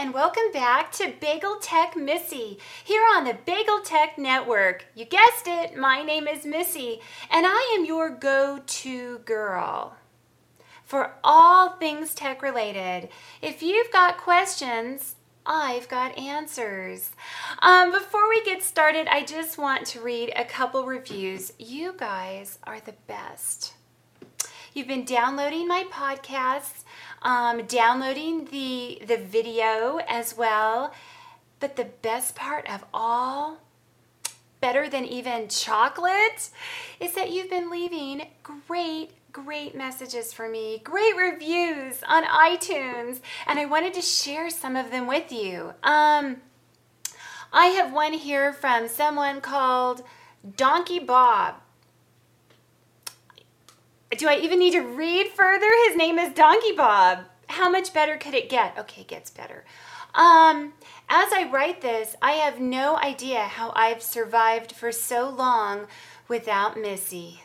and welcome back to Bagel Tech Missy, here on the Bagel Tech Network. You guessed it, my name is Missy, and I am your go-to girl for all things tech related. If you've got questions, I've got answers. Before we get started, I just want to read a couple reviews. You guys are the best. You've been downloading my podcasts, downloading the video as well. But the best part of all, better than even chocolate, is that you've been leaving great messages for me, great reviews on iTunes, and I wanted to share some of them with you. I have one here from someone called Donkey Bob. Do I even need to read further? His name is Donkey Bob. How much better could it get? Okay, it gets better. As I write this, I have no idea how I've survived for so long without Missy.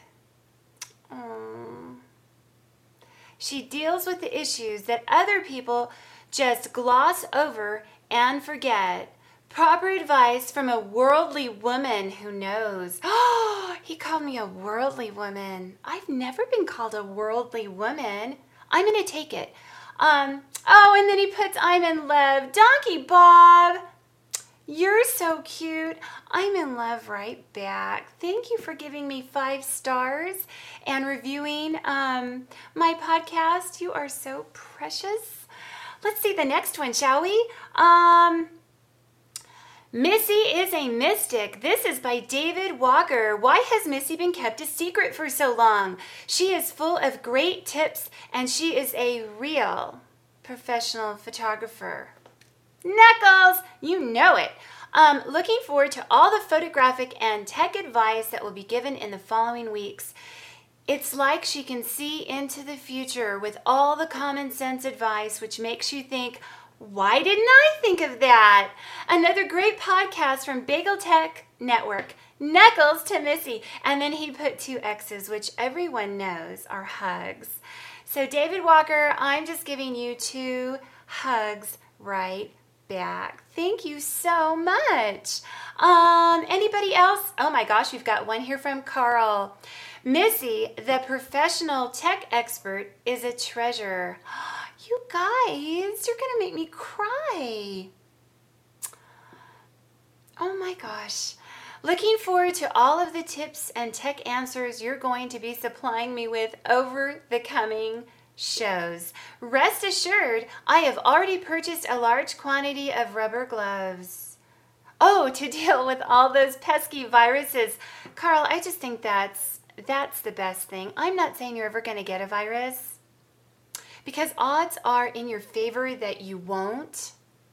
She deals with the issues that other people just gloss over and forget. Proper advice from a worldly woman who knows. Oh, he called me a worldly woman. I've never been called a worldly woman. I'm going to take it. And then he puts, I'm in love. Donkey Bob, you're so cute. I'm in love right back. Thank you for giving me 5 stars and reviewing my podcast. You are so precious. Let's see the next one, shall we? Missy is a mystic. This is by David Walker. Why has Missy been kept a secret for so long? She is full of great tips, and she is a real professional photographer. Knuckles, you know it. Looking forward to all the photographic and tech advice that will be given in the following weeks. It's like she can see into the future with all the common sense advice, which makes you think, why didn't I think of that? Another great podcast from Bagel Tech Network. Knuckles to Missy. And then he put 2 X's, which everyone knows are hugs. So David Walker, I'm just giving you 2 hugs right back. Thank you so much. Anybody else? Oh my gosh, we've got one here from Carl. Missy, the professional tech expert, is a treasure. You guys, you're going to make me cry. Oh my gosh. Looking forward to all of the tips and tech answers you're going to be supplying me with over the coming shows. Rest assured, I have already purchased a large quantity of rubber gloves. Oh, to deal with all those pesky viruses. Carl, I just think that's the best thing. I'm not saying you're ever going to get a virus, because odds are in your favor that you won't.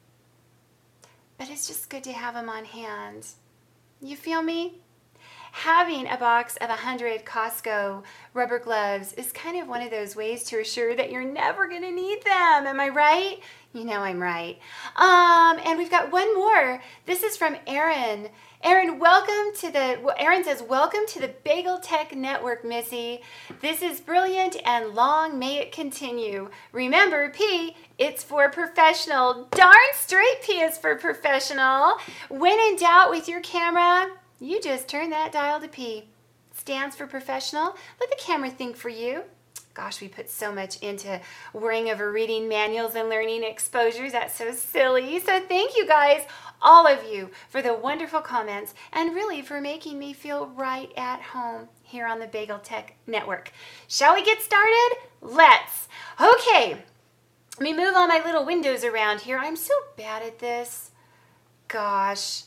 But it's just good to have them on hand. You feel me? Having a box of 100 Costco rubber gloves is kind of one of those ways to assure that you're never going to need them. Am I right? You know I'm right. And we've got one more. This is from Aaron. Aaron, Aaron says, welcome to the Bagel Tech Network, Missy. This is brilliant and long may it continue. Remember, P, it's for professional. Darn straight P is for professional. When in doubt with your camera, you just turn that dial to P. Stands for professional. Let the camera think for you. Gosh, we put so much into worrying over reading manuals and learning exposures. That's so silly. So thank you guys, all of you, for the wonderful comments and really for making me feel right at home here on the Bagel Tech Network. Shall we get started? Let's. Okay, let me move all my little windows around here. I'm so bad at this. Gosh.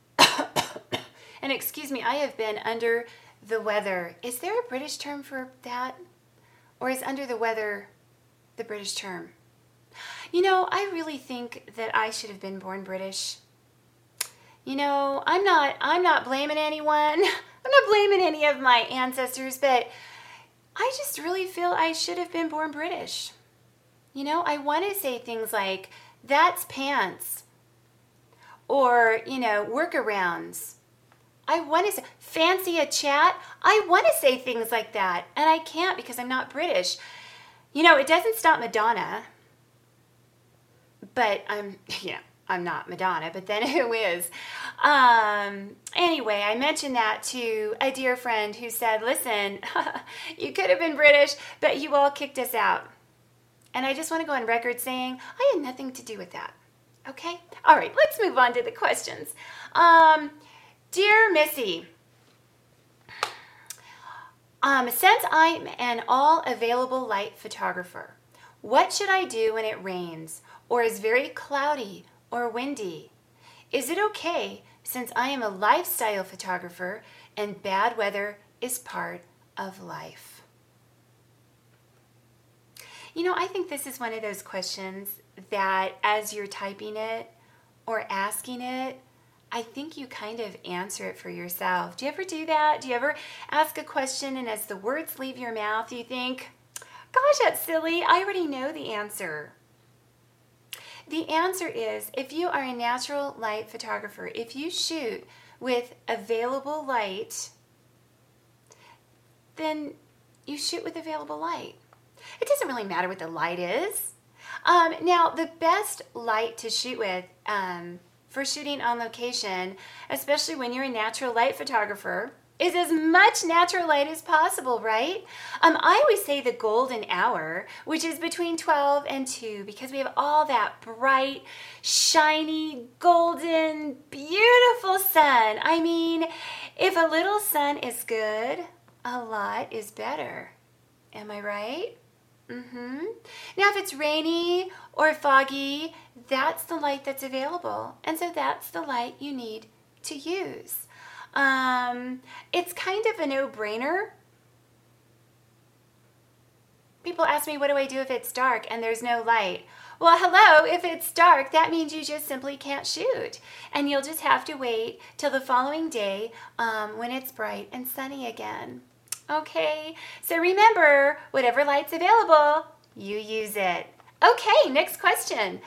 And excuse me, I have been under the weather. Is there a British term for that? Or is under the weather the British term? You know, I really think that I should have been born British. You know, I'm not blaming anyone. I'm not blaming any of my ancestors, but I just really feel I should have been born British. You know, I want to say things like, that's pants. Or, you know, workarounds. I want to say, fancy a chat. I want to say things like that, and I can't because I'm not British. You know, it doesn't stop Madonna, but I'm not Madonna, but then who is? Anyway, I mentioned that to a dear friend who said, listen, you could have been British, but you all kicked us out. And I just want to go on record saying I had nothing to do with that. Okay? All right, let's move on to the questions. Dear Missy, since I'm an all-available light photographer, what should I do when it rains or is very cloudy or windy? Is it okay since I am a lifestyle photographer and bad weather is part of life? You know, I think this is one of those questions that as you're typing it or asking it, I think you kind of answer it for yourself. Do you ever do that? Do you ever ask a question and as the words leave your mouth, you think, gosh, that's silly. I already know the answer. The answer is, if you are a natural light photographer, if you shoot with available light, then you shoot with available light. It doesn't really matter what the light is. Now, the best light to shoot with for shooting on location, especially when you're a natural light photographer, is as much natural light as possible, right? I always say the golden hour, which is between 12 and 2, because we have all that bright, shiny, golden, beautiful sun. I mean, if a little sun is good, a lot is better. Am I right? Now, if it's rainy or foggy, that's the light that's available. And so that's the light you need to use. It's kind of a no-brainer. People ask me, what do I do if it's dark and there's no light? Well, hello, if it's dark, that means you just simply can't shoot. And you'll just have to wait till the following day when it's bright and sunny again. Okay, so remember, whatever light's available, you use it. Okay, next question.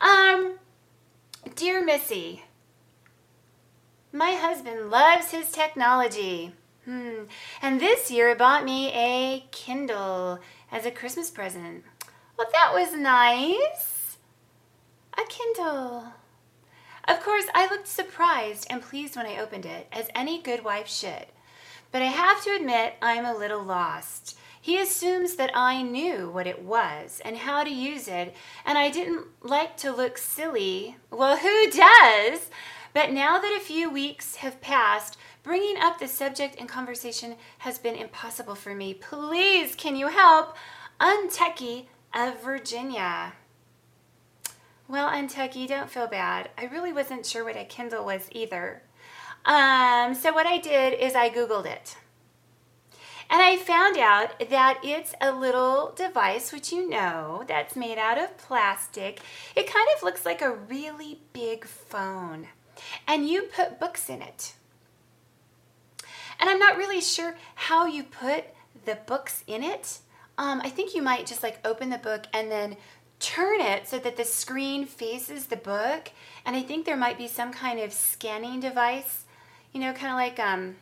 Dear Missy, my husband loves his technology. And this year it bought me a Kindle as a Christmas present. Well, that was nice. A Kindle. Of course, I looked surprised and pleased when I opened it, as any good wife should. But I have to admit, I'm a little lost. He assumes that I knew what it was and how to use it, and I didn't like to look silly. Well, who does? But now that a few weeks have passed, bringing up the subject in conversation has been impossible for me. Please, can you help? Untechie of Virginia. Well, Untechie, don't feel bad. I really wasn't sure what a Kindle was either. So what I did is I Googled it. And I found out that it's a little device, which you know, that's made out of plastic. It kind of looks like a really big phone. And you put books in it. And I'm not really sure how you put the books in it. I think you might just like open the book and then turn it so that the screen faces the book. And I think there might be some kind of scanning device. You know, kind of like,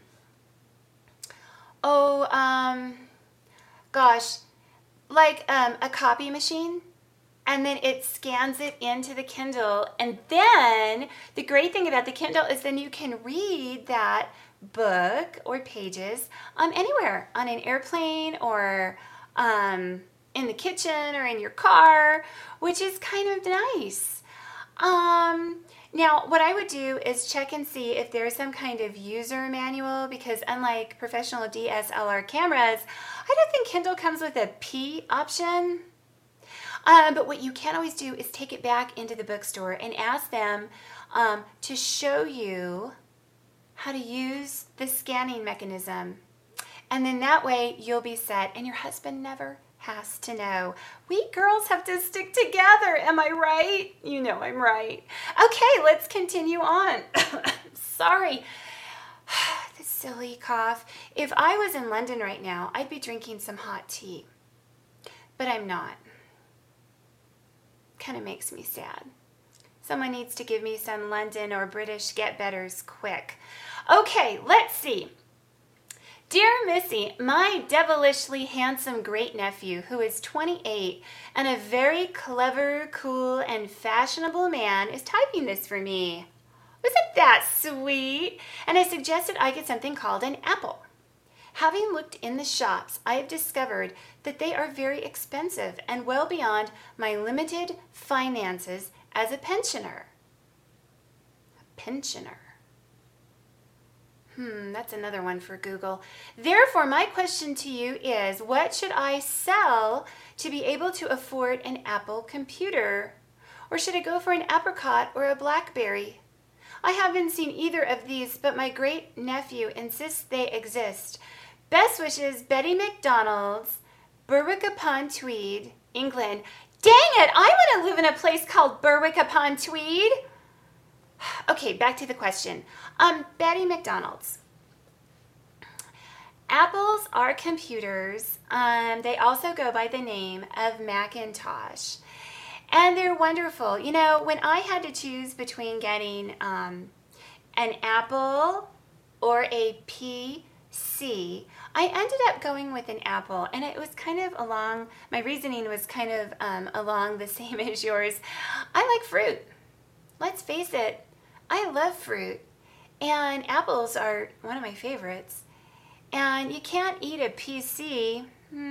a copy machine. And then it scans it into the Kindle. And then the great thing about the Kindle is then you can read that book or pages anywhere, on an airplane or in the kitchen or in your car, which is kind of nice. Now, what I would do is check and see if there's some kind of user manual, because unlike professional DSLR cameras, I don't think Kindle comes with a P option. But what you can always do is take it back into the bookstore and ask them to show you how to use the scanning mechanism. And then that way you'll be set and your husband never has to know. We girls have to stick together. Am I right? You know I'm right. Okay, let's continue on. Sorry. The silly cough. If I was in London right now, I'd be drinking some hot tea. But I'm not. Kind of makes me sad. Someone needs to give me some London or British get-betters quick. Okay, let's see. Dear Missy, my devilishly handsome great-nephew, who is 28 and a very clever, cool, and fashionable man, is typing this for me. Wasn't that sweet? And I suggested I get something called an apple. Having looked in the shops, I have discovered that they are very expensive and well beyond my limited finances as a pensioner. A pensioner. That's another one for Google. Therefore, my question to you is, what should I sell to be able to afford an Apple computer? Or should I go for an apricot or a BlackBerry? I haven't seen either of these, but my great-nephew insists they exist. Best wishes, Betty McDonald's, Berwick-upon-Tweed, England. Dang it, I want to live in a place called Berwick-upon-Tweed. Okay, back to the question. Betty McDonald's. Apples are computers. They also go by the name of Macintosh. And they're wonderful. You know, when I had to choose between getting an Apple or a PC, I ended up going with an Apple. And it was kind of along, my reasoning was kind of along the same as yours. I like fruit. Let's face it, I love fruit. And apples are one of my favorites. And you can't eat a PC.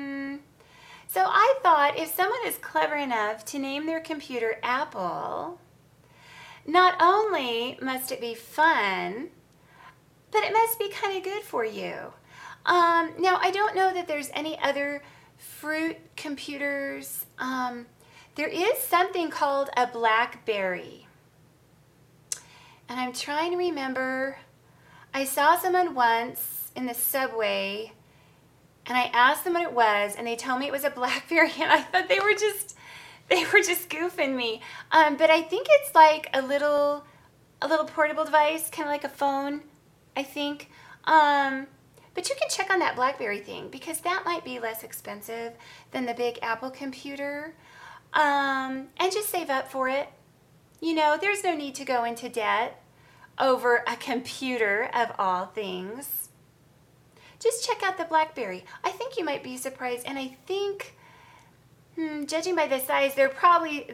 So I thought if someone is clever enough to name their computer Apple, not only must it be fun, but it must be kind of good for you. Now, I don't know that there's any other fruit computers. There is something called a BlackBerry. And I'm trying to remember, I saw someone once in the subway, and I asked them what it was, and they told me it was a BlackBerry, and I thought they were just goofing me. But I think it's like a little portable device, kind of like a phone, I think. But you can check on that BlackBerry thing, because that might be less expensive than the big Apple computer. And just save up for it. You know, there's no need to go into debt over a computer of all things. Just check out the BlackBerry. I think you might be surprised, and I think, judging by the size, they're probably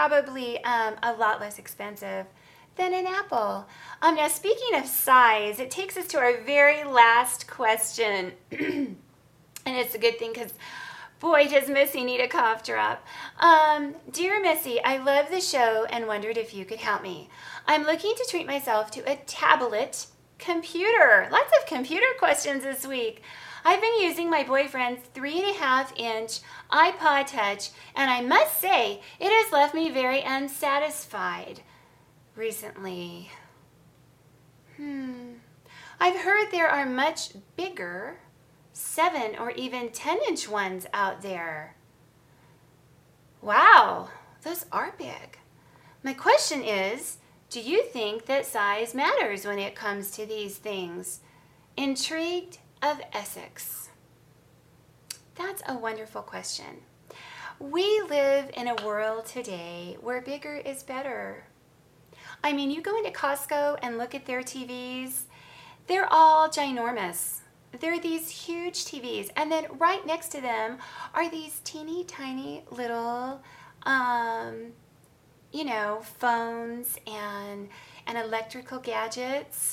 a lot less expensive than an Apple. Now, speaking of size, it takes us to our very last question, and it's a good thing because, boy, does Missy need a cough drop. Dear Missy, I love the show and wondered if you could help me. I'm looking to treat myself to a tablet computer. Lots of computer questions this week. I've been using my boyfriend's 3.5-inch iPod Touch, and I must say, it has left me very unsatisfied recently. I've heard there are much bigger 7 or even 10-inch ones out there. Wow, those are big. My question is, do you think that size matters when it comes to these things? Intrigued of Essex. That's a wonderful question. We live in a world today where bigger is better. I mean, you go into Costco and look at their TVs, they're all ginormous. They're these huge TVs, and then right next to them are these teeny tiny little, phones and electrical gadgets.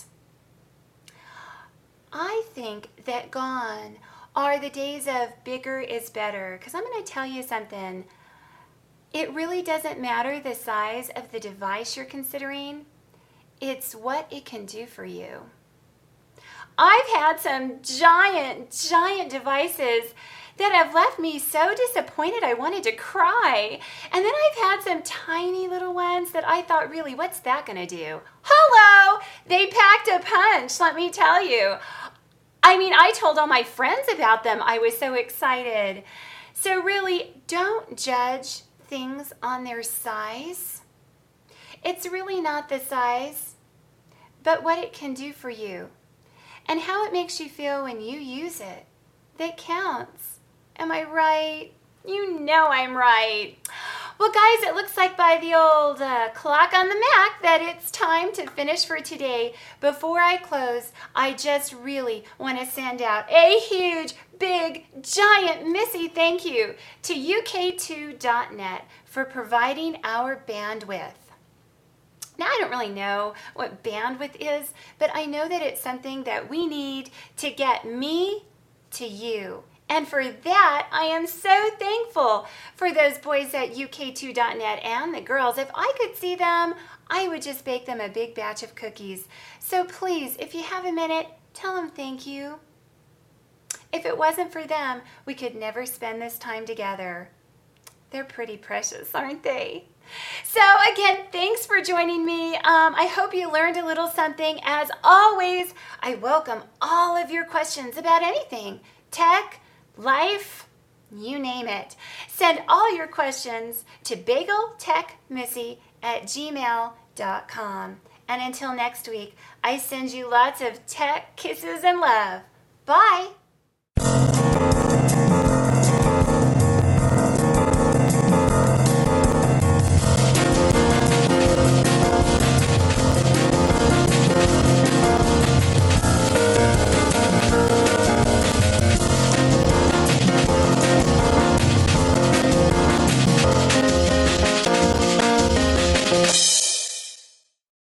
I think that gone are the days of bigger is better, because I'm going to tell you something. It really doesn't matter the size of the device you're considering. It's what it can do for you. I've had some giant devices that have left me so disappointed I wanted to cry. And then I've had some tiny little ones that I thought, really, what's that going to do? Hello! They packed a punch, let me tell you. I mean, I told all my friends about them. I was so excited. So really, don't judge things on their size. It's really not the size, but what it can do for you and how it makes you feel when you use it that counts. Am I right? You know I'm right. Well, guys, it looks like by the old clock on the Mac that it's time to finish for today. Before I close, I just really want to send out a huge, big, giant Missy thank you to UK2.net for providing our bandwidth. Now, I don't really know what bandwidth is, but I know that it's something that we need to get me to you. And for that, I am so thankful for those boys at UK2.net and the girls. If I could see them, I would just bake them a big batch of cookies. So please, if you have a minute, tell them thank you. If it wasn't for them, we could never spend this time together. They're pretty precious, aren't they? So again, thanks for joining me. I hope you learned a little something. As always, I welcome all of your questions about anything, tech, life, you name it. Send all your questions to bageltechmissy@gmail.com. And until next week, I send you lots of tech kisses and love. Bye.